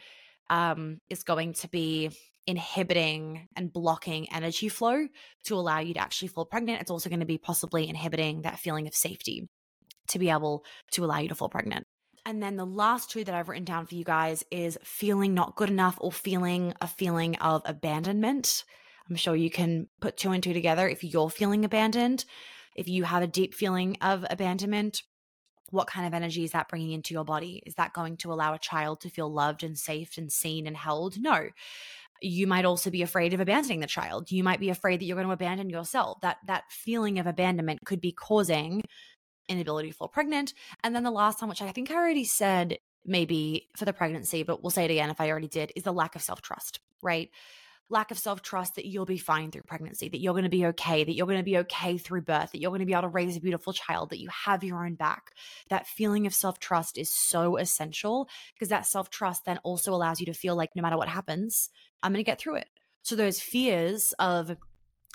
is going to be inhibiting and blocking energy flow to allow you to actually fall pregnant. It's also going to be possibly inhibiting that feeling of safety to be able to allow you to fall pregnant. And then the last two that I've written down for you guys is feeling not good enough or feeling a feeling of abandonment. I'm sure you can put two and two together if you're feeling abandoned. If you have a deep feeling of abandonment, what kind of energy is that bringing into your body? Is that going to allow a child to feel loved and safe and seen and held? No. You might also be afraid of abandoning the child. You might be afraid that you're going to abandon yourself. That feeling of abandonment could be causing inability to fall pregnant. And then the last one, which I think I already said maybe for the pregnancy, but we'll say it again if I already did, is the lack of self-trust, right? Lack of self-trust that you'll be fine through pregnancy, that you're going to be okay, that you're going to be okay through birth, that you're going to be able to raise a beautiful child, that you have your own back. That feeling of self-trust is so essential because that self-trust then also allows you to feel like no matter what happens, I'm going to get through it. So those fears of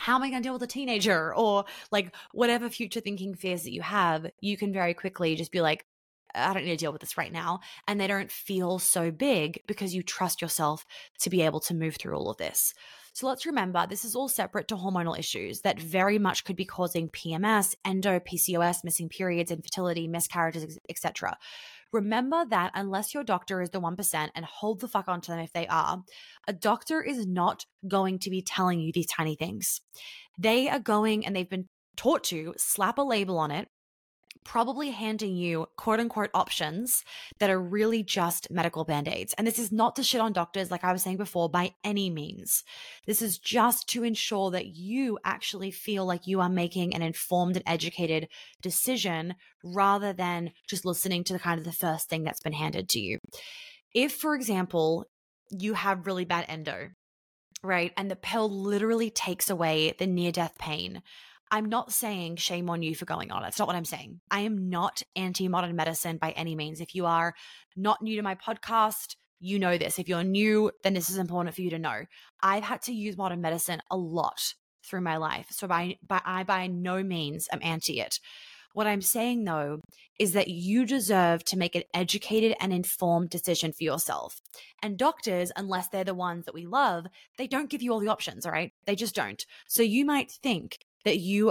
how am I going to deal with a teenager? Or like whatever future thinking fears that you have, you can very quickly just be like, I don't need to deal with this right now. And they don't feel so big because you trust yourself to be able to move through all of this. So let's remember, this is all separate to hormonal issues that very much could be causing PMS, endo, PCOS, missing periods, infertility, miscarriages, etc. Remember that unless your doctor is the 1%, and hold the fuck onto them if they are, a doctor is not going to be telling you these tiny things. They are going, and they've been taught to slap a label on it, probably handing you quote unquote options that are really just medical band-aids. And this is not to shit on doctors, like I was saying before, by any means. This is just to ensure that you actually feel like you are making an informed and educated decision rather than just listening to the kind of the first thing that's been handed to you. If, for example, you have really bad endo, right, and the pill literally takes away the near-death pain, I'm not saying shame on you for going on it. That's not what I'm saying. I am not anti-modern medicine by any means. If you are not new to my podcast, you know this. If you're new, then this is important for you to know. I've had to use modern medicine a lot through my life. So I by no means am anti it. What I'm saying though is that you deserve to make an educated and informed decision for yourself. And doctors, unless they're the ones that we love, they don't give you all the options, all right? They just don't. So you might think that you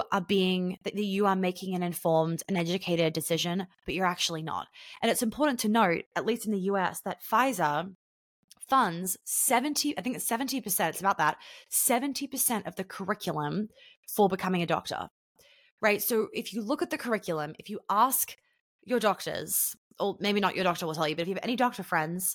are making an informed and educated decision, but you're actually not. And it's important to note, at least in the US, that Pfizer funds 70%, it's about that, 70% of the curriculum for becoming a doctor, right? So if you look at the curriculum, if you ask your doctors, or maybe not your doctor will tell you, but if you have any doctor friends,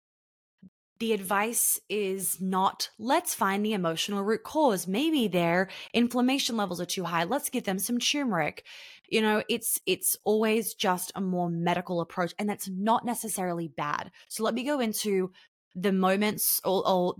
the advice is not, let's find the emotional root cause. Maybe their inflammation levels are too high. Let's give them some turmeric. You know, it's always just a more medical approach, and that's not necessarily bad. So let me go into the moments or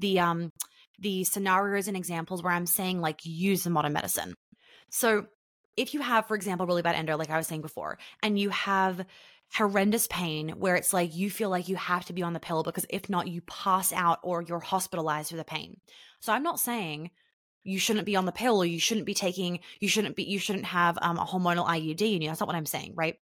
the scenarios and examples where I'm saying like use the modern medicine. So if you have, for example, really bad endo, like I was saying before, and you have horrendous pain where it's like you feel like you have to be on the pill because if not, you pass out or you're hospitalized for the pain. So I'm not saying you shouldn't be on the pill or you shouldn't have a hormonal IUD in you. That's not what I'm saying, right?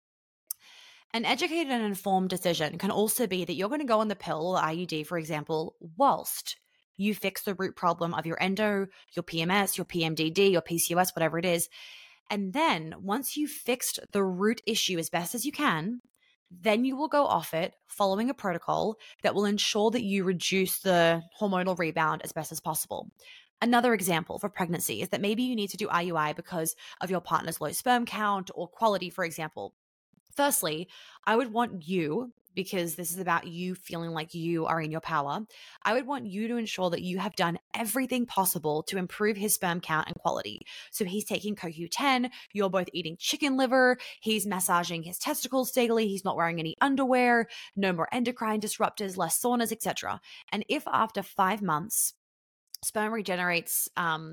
An educated and informed decision can also be that you're going to go on the pill or IUD, for example, whilst you fix the root problem of your endo, your PMS, your PMDD, your PCOS, whatever it is. And then once you've fixed the root issue as best as you can, then you will go off it following a protocol that will ensure that you reduce the hormonal rebound as best as possible. Another example for pregnancy is that maybe you need to do IUI because of your partner's low sperm count or quality, for example. Firstly, I would want you, because this is about you feeling like you are in your power, I would want you to ensure that you have done everything possible to improve his sperm count and quality. So he's taking CoQ10, you're both eating chicken liver, he's massaging his testicles daily, he's not wearing any underwear, no more endocrine disruptors, less saunas, etc. And if after 5 months, sperm regenerates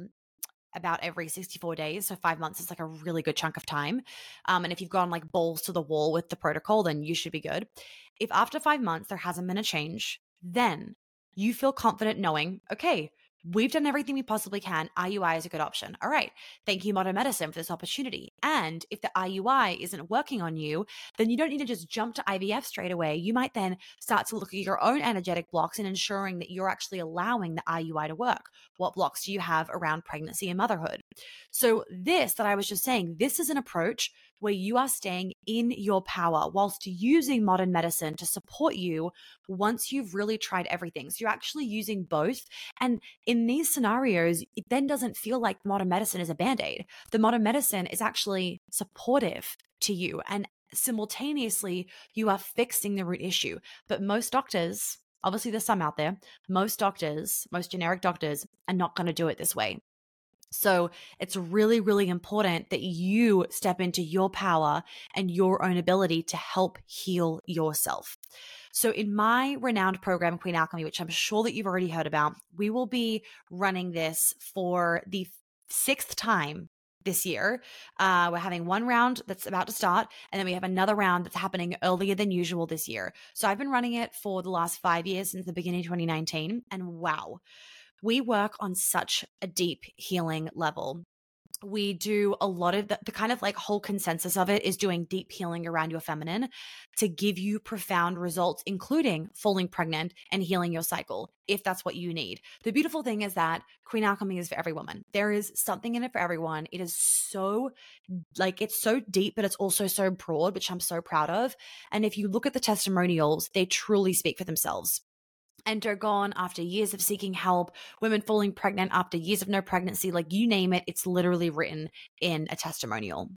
about every 64 days. So 5 months is like a really good chunk of time. And if you've gone like balls to the wall with the protocol, then you should be good. If after 5 months there hasn't been a change, then you feel confident knowing, okay, we've done everything we possibly can. IUI is a good option. All right. Thank you, modern medicine, for this opportunity. And if the IUI isn't working on you, then you don't need to just jump to IVF straight away. You might then start to look at your own energetic blocks and ensuring that you're actually allowing the IUI to work. What blocks do you have around pregnancy and motherhood? So this that I was just saying, this is an approach where you are staying in your power whilst using modern medicine to support you once you've really tried everything. So you're actually using both. And in these scenarios, it then doesn't feel like modern medicine is a band-aid. The modern medicine is actually supportive to you. And simultaneously, you are fixing the root issue. But most doctors, obviously there's some out there, most generic doctors are not going to do it this way. So it's really, really important that you step into your power and your own ability to help heal yourself. So in my renowned program, Queen Alchemy, which I'm sure that you've already heard about, we will be running this for the 6th time this year. We're having one round that's about to start, and then we have another round that's happening earlier than usual this year. So I've been running it for the last 5 years, since the beginning of 2019, and wow. We work on such a deep healing level. We do a lot of the kind of like whole consensus of it is doing deep healing around your feminine to give you profound results, including falling pregnant and healing your cycle, if that's what you need. The beautiful thing is that Queen Alchemy is for every woman. There is something in it for everyone. It is so like, it's so deep, but it's also so broad, which I'm so proud of. And if you look at the testimonials, they truly speak for themselves. Enter gone after years of seeking help, women falling pregnant after years of no pregnancy, like you name it, it's literally written in a testimonial.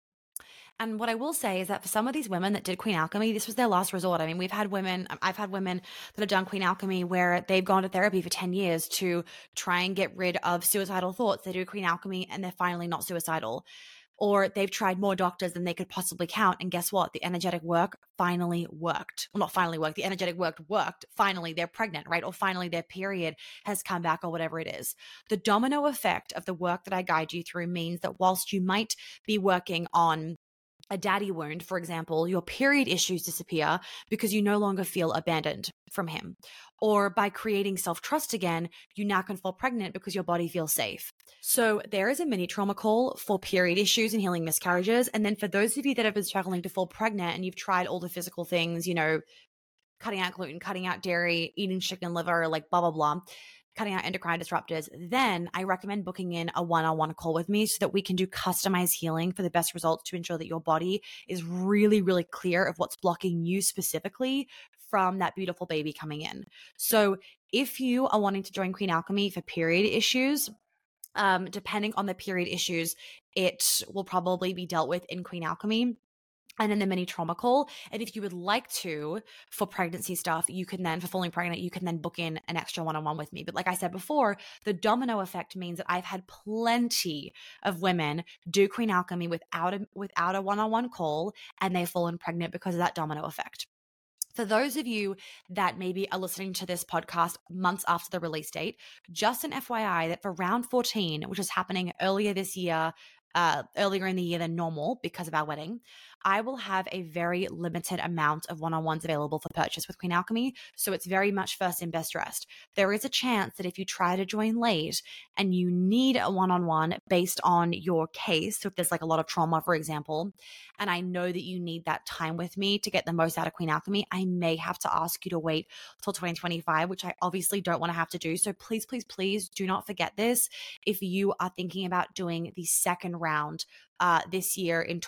And what I will say is that for some of these women that did Queen Alchemy, this was their last resort. I mean, I've had women that have done Queen Alchemy where they've gone to therapy for 10 years to try and get rid of suicidal thoughts. They do Queen Alchemy and they're finally not suicidal. Or they've tried more doctors than they could possibly count. And guess what? The energetic work finally worked. Well, not finally worked. The energetic work worked. Finally, they're pregnant, right? Or finally, their period has come back or whatever it is. The domino effect of the work that I guide you through means that whilst you might be working on a daddy wound, for example, your period issues disappear because you no longer feel abandoned from him. Or by creating self-trust again, you now can fall pregnant because your body feels safe. So there is a mini trauma call for period issues and healing miscarriages. And then for those of you that have been struggling to fall pregnant and you've tried all the physical things, you know, cutting out gluten, cutting out dairy, eating chicken liver, like blah, blah, blah, cutting out endocrine disruptors, then I recommend booking in a one-on-one call with me so that we can do customized healing for the best results to ensure that your body is really, really clear of what's blocking you specifically from that beautiful baby coming in. So if you are wanting to join Queen Alchemy for period issues, depending on the period issues, it will probably be dealt with in Queen Alchemy and in the mini trauma call. And if you would like to, for pregnancy stuff, you can then, for falling pregnant, you can then book in an extra one-on-one with me. But like I said before, the domino effect means that I've had plenty of women do Queen Alchemy without a one-on-one call, and they've fallen pregnant because of that domino effect. For those of you that maybe are listening to this podcast months after the release date, just an FYI that for round 14, which is happening earlier this year, earlier in the year than normal because of our wedding, I will have a very limited amount of one-on-ones available for purchase with Queen Alchemy. So it's very much first in, best dressed. There is a chance that if you try to join late and you need a one-on-one based on your case, so if there's like a lot of trauma, for example, and I know that you need that time with me to get the most out of Queen Alchemy, I may have to ask you to wait till 2025, which I obviously don't want to have to do. So please, please, please do not forget this if you are thinking about doing the second round this year in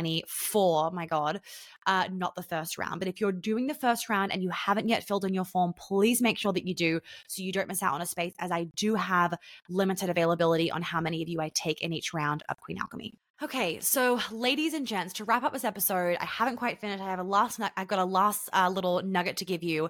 2024, my God, not the first round. But if you're doing the first round and you haven't yet filled in your form, please make sure that you do so you don't miss out on a space, as I do have limited availability on how many of you I take in each round of Queen Alchemy. Okay, so ladies and gents, to wrap up this episode, I haven't quite finished. I've got a last little nugget to give you.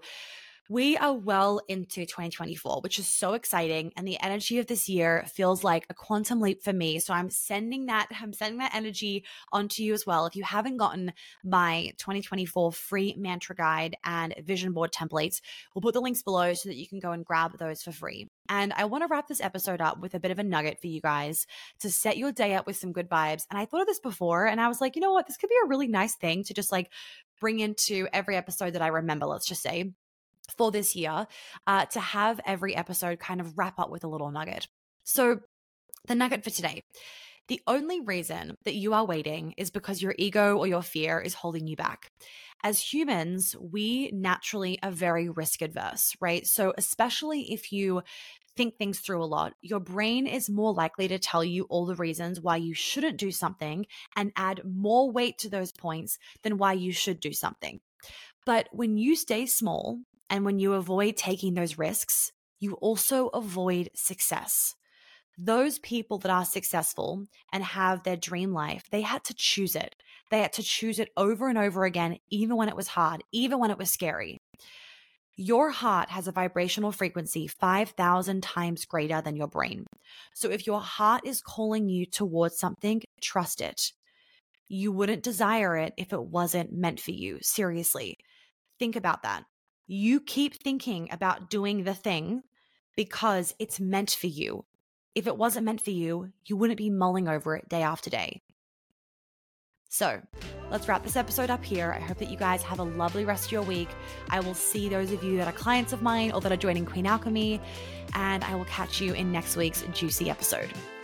We are well into 2024, which is so exciting. And the energy of this year feels like a quantum leap for me. So I'm sending that energy onto you as well. If you haven't gotten my 2024 free mantra guide and vision board templates, we'll put the links below so that you can go and grab those for free. And I want to wrap this episode up with a bit of a nugget for you guys to set your day up with some good vibes. And I thought of this before and I was like, you know what? This could be a really nice thing to just like bring into every episode that I remember, let's just say, for this year, to have every episode kind of wrap up with a little nugget. So the nugget for today: the only reason that you are waiting is because your ego or your fear is holding you back. As humans, we naturally are very risk adverse, right? So especially if you think things through a lot, your brain is more likely to tell you all the reasons why you shouldn't do something and add more weight to those points than why you should do something. But when you stay small and when you avoid taking those risks, you also avoid success. Those people that are successful and have their dream life, they had to choose it. They had to choose it over and over again, even when it was hard, even when it was scary. Your heart has a vibrational frequency 5,000 times greater than your brain. So if your heart is calling you towards something, trust it. You wouldn't desire it if it wasn't meant for you. Seriously, think about that. You keep thinking about doing the thing because it's meant for you. If it wasn't meant for you, you wouldn't be mulling over it day after day. So let's wrap this episode up here. I hope that you guys have a lovely rest of your week. I will see those of you that are clients of mine or that are joining Queen Alchemy, and I will catch you in next week's juicy episode.